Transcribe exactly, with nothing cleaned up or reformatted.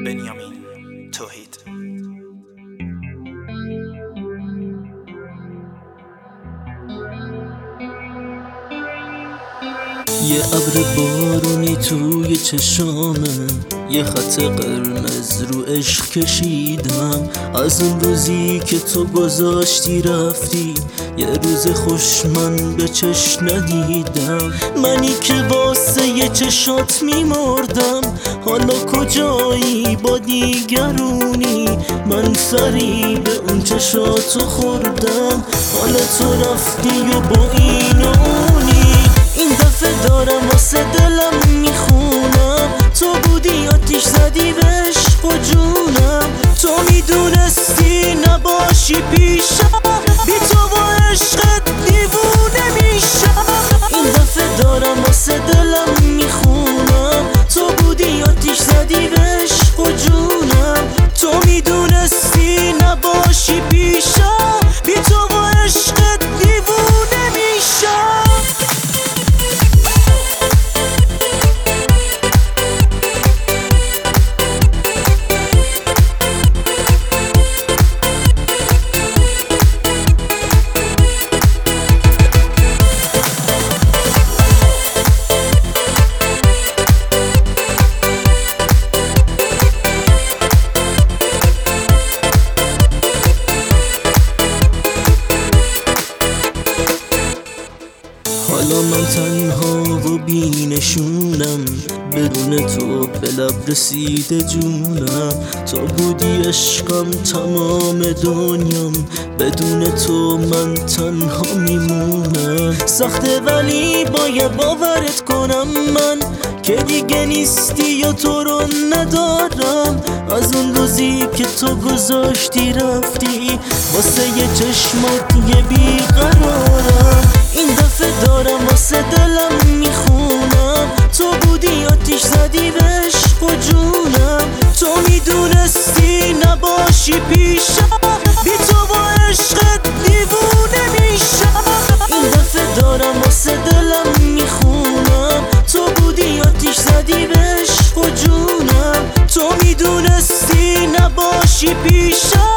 بنیامین توحید. یه ابر بارونی توی چشامه، یه خط قرمز رو عشق کشیدم. از اون روزی که تو گذاشتی رفتی، یه روز خوش من به چشم ندیدم. منی که واسه یه چشات میمردم، حالا کجایی با دیگرونی؟ من فریب اون چشاتو خوردم، حالا تو رفتی و با این و اونی. این دفعه دارم واسه دلم میخونم، تو بودی آتیش زدی به عشق و جونم. تو میدونستی نباشی پیشم، بی تو با عشقت دیوونه میشم. این دفعه دارم واسه دلم میخونم، تو بودی آتیش زدی به عشق و جونم. تو میدونستی نباشی پیشم، بی تو با عشقت دیوونه میشم. حالا من تنها و بینشونم، بدون تو به لب رسیده جونم. تو بودی عشقم تمام دنیام، بدون تو من تنها میمونم. سخته ولی باید باورت کنم من، که دیگه نیستی و تو رو ندارم. از اون روزی که تو گذاشتی رفتی، واسه یه چشمات یه بیقرارم. این دفعه دارم واسه دلم میخونم، تو بودی آتیش زدی به عشق و جونم. تو میدونستی نباشی پیشم، بی تو با عشقت دیوونه میشم. این دفعه دارم واسه دلم میخونم، تو بودی آتیش زدی به عشق و جونم. تو میدونستی نباشی پیشم،